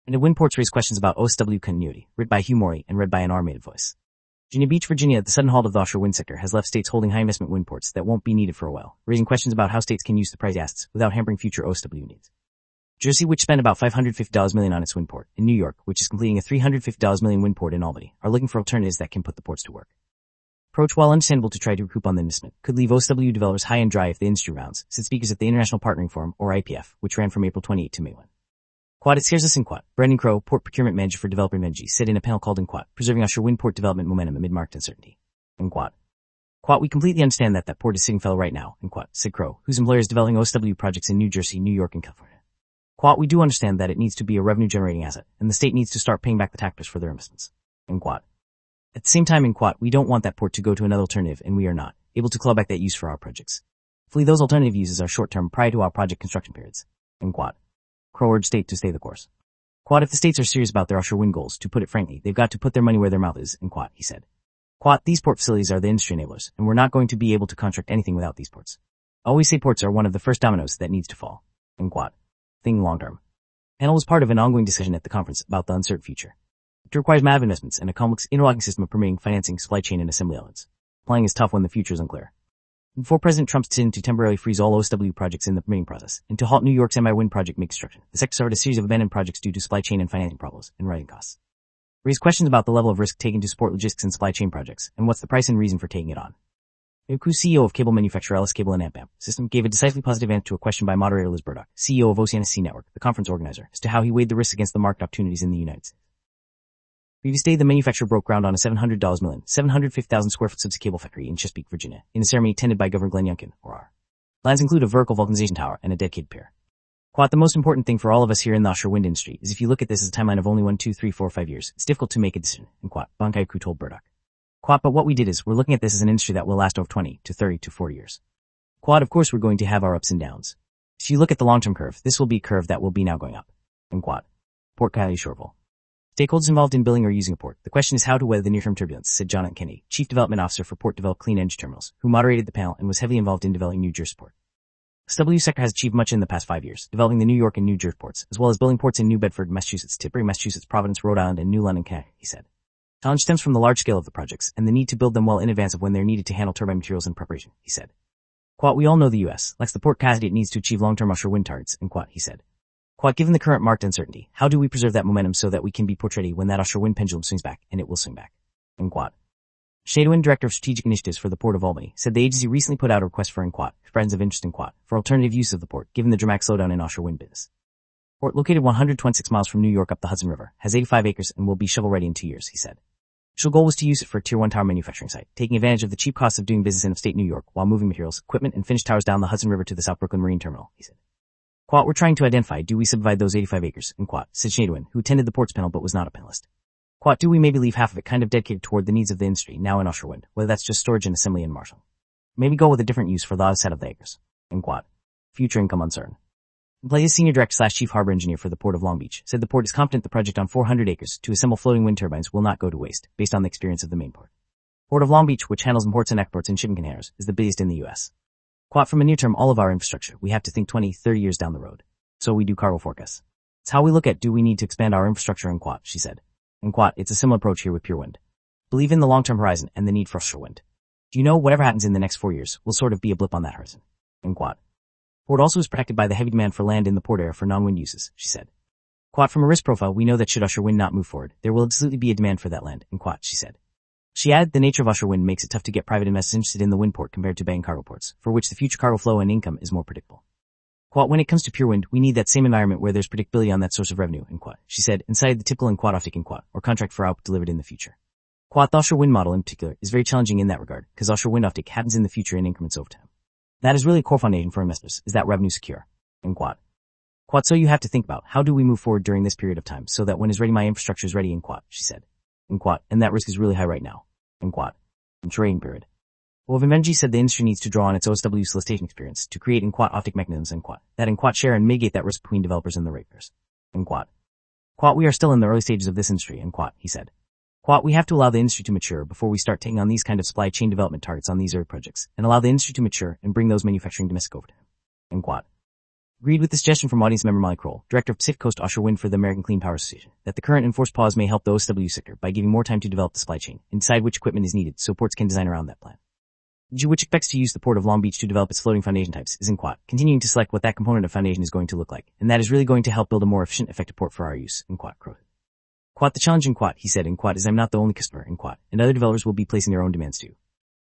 And the wind ports raise questions about OSW continuity, written by Hugh Morey and read by an R-rated voice. Virginia Beach, Virginia, the sudden halt of the offshore wind sector has left states holding high investment wind ports that won't be needed for a while, raising questions about how states can use the price assets without hampering future OSW needs. Jersey, which spent about $550 million on its wind port, and New York, which is completing a $350 million wind port in Albany, are looking for alternatives that can put the ports to work. Approach, while understandable to try to recoup on the investment, could leave OSW developers high and dry if the industry rounds, said speakers at the International Partnering Forum, or IPF, which ran from April 28 to May 1. Quad, it scares us in Quad. Brendan Crow, port procurement manager for developer Engie, said in a panel called in Quad, preserving offshore wind port development momentum amid market uncertainty. In Quad, we completely understand that port is sitting fallow right now, in Quad, said Crow, whose employer is developing OSW projects in New Jersey, New York, and California. Quad, we do understand that it needs to be a revenue generating asset, and the state needs to start paying back the taxpayers for their investments. In Quad. At the same time in Quad, we don't want that port to go to another alternative, and we are not able to claw back that use for our projects. Hopefully those alternative uses are short-term prior to our project construction periods. In Quad. Crow urged state to stay the course. Quad, if the states are serious about their offshore wind goals, to put it frankly, they've got to put their money where their mouth is, in Quad, he said. Quad, these port facilities are the industry enablers, and we're not going to be able to contract anything without these ports. I always say ports are one of the first dominoes that needs to fall. In Quad. Thinking long-term. Panel was part of an ongoing decision at the conference about the uncertain future. It requires massive investments and a complex interlocking system of permitting, financing, supply chain, and assembly elements. Applying is tough when the future is unclear. Before President Trump's decision to temporarily freeze all OSW projects in the permitting process and to halt New York's MI wind project construction, the sector started a series of abandoned projects due to supply chain and financing problems and rising costs. Raised questions about the level of risk taken to support logistics and supply chain projects, and what's the price and reason for taking it on. Yoku, CEO of cable manufacturer Ellis Cable and AmpAmp System, gave a decisively positive answer to a question by moderator Liz Burdock, CEO of OceanaSea Network, the conference organizer, as to how he weighed the risks against the market opportunities in the United States. Previous day, the manufacturer broke ground on a $700 million, 750,000 square foot subsea cable factory in Chesapeake, Virginia, in a ceremony attended by Governor Glenn Youngkin, or R. Plans include a vertical vulcanization tower and a dedicated pier. Quote, the most important thing for all of us here in the offshore wind industry is if you look at this as a timeline of only 1, 2, 3, 4, 5 years, it's difficult to make a decision, and quote, Bankai-ku told Burdock. Quote, but what we did is, we're looking at this as an industry that will last over 20 to 30 to 40 years. Quote, of course we're going to have our ups and downs. If you look at the long-term curve, this will be a curve that will be now going up. And quote, Port Coyote Shoreville. Stakeholders involved in building or using a port. The question is how to weather the near-term turbulence, said Jonathan Kennedy, Chief Development Officer for Port Develop Clean Energy Terminals, who moderated the panel and was heavily involved in developing New Jersey port. The SW sector has achieved much in the past 5 years, developing the New York and New Jersey ports, as well as building ports in New Bedford, Massachusetts, Tilbury, Massachusetts, Providence, Rhode Island, and New London, Connecticut, he said. Challenge stems from the large scale of the projects and the need to build them well in advance of when they're needed to handle turbine materials and preparation, he said. Quote, we all know the U.S. lacks the port capacity it needs to achieve long-term offshore wind targets, and quote, he said. Quote, given the current market uncertainty, how do we preserve that momentum so that we can be port ready when that offshore wind pendulum swings back, and it will swing back, end quote. Shadewin, Director of Strategic Initiatives for the Port of Albany, said the agency recently put out a request for friends of interest in quote, for alternative use of the port, given the dramatic slowdown in offshore wind business. Port, located 126 miles from New York up the Hudson River, has 85 acres and will be shovel-ready in 2 years, he said. Initial goal was to use it for a Tier 1 tower manufacturing site, taking advantage of the cheap costs of doing business in upstate New York while moving materials, equipment, and finished towers down the Hudson River to the South Brooklyn Marine Terminal, he said. Quote, we're trying to identify, do we subdivide those 85 acres, and quote, said Shadewin, who attended the ports panel but was not a panelist. Quote, do we maybe leave half of it kind of dedicated toward the needs of the industry now in offshore wind, whether that's just storage and assembly and marshalling. Maybe go with a different use for the other set of the acres. End quote. Future income uncertain. Blaze, Senior Director / Chief Harbor Engineer for the Port of Long Beach, said the port is confident the project on 400 acres to assemble floating wind turbines will not go to waste, based on the experience of the main port. Port of Long Beach, which handles imports and exports and shipping containers, is the busiest in the U.S. Quote, from a near term all of our infrastructure, we have to think 20, 30 years down the road. So we do cargo forecasts. It's how we look at do we need to expand our infrastructure in quote, she said. In quote, it's a similar approach here with pure wind. Believe in the long-term horizon and the need for offshore wind. Do you know whatever happens in the next 4 years will sort of be a blip on that horizon? In quote. Port also is protected by the heavy demand for land in the port area for non-wind uses, she said. Quote, from a risk profile, we know that should offshore wind not move forward, there will absolutely be a demand for that land, in quote, she said. She added, the nature of offshore wind makes it tough to get private investors interested in the wind port compared to bank cargo ports, for which the future cargo flow and income is more predictable. Quote, when it comes to pure wind, we need that same environment where there's predictability on that source of revenue, end quote, she said, inside the typical end quote offtake end quote, or contract for output delivered in the future. Quote, the offshore wind model in particular is very challenging in that regard, because offshore wind offtake happens in the future in increments over time. That is really a core foundation for investors, is that revenue secure, end quote. Quote, so you have to think about, how do we move forward during this period of time so that when is ready my infrastructure is ready, end quote, she said. End quote, and that risk is really high right now, end quote. In trading period. Well, Vivendi said the industry needs to draw on its OSW solicitation experience to create in-quote offtake mechanisms in-quote that in-quote share and mitigate that risk between developers and the ratepayers. In-quote. Quote, we are still in the early stages of this industry, in-quote, he said. Quote, we have to allow the industry to mature before we start taking on these kind of supply chain development targets on these early projects, and allow the industry to mature and bring those manufacturing domestic over to him. In-quote. Agreed with the suggestion from audience member Molly Kroll, director of Pacific Coast Offshore Wind for the American Clean Power Association, that the current enforced pause may help the OSW sector by giving more time to develop the supply chain and decide which equipment is needed so ports can design around that plan. Which expects to use the Port of Long Beach to develop its floating foundation types, is in Quat, continuing to select what that component of foundation is going to look like, and that is really going to help build a more efficient, effective port for our use, in Quat. Quat, the challenge in Quat, he said in Quat, is I'm not the only customer in Quat, and other developers will be placing their own demands too.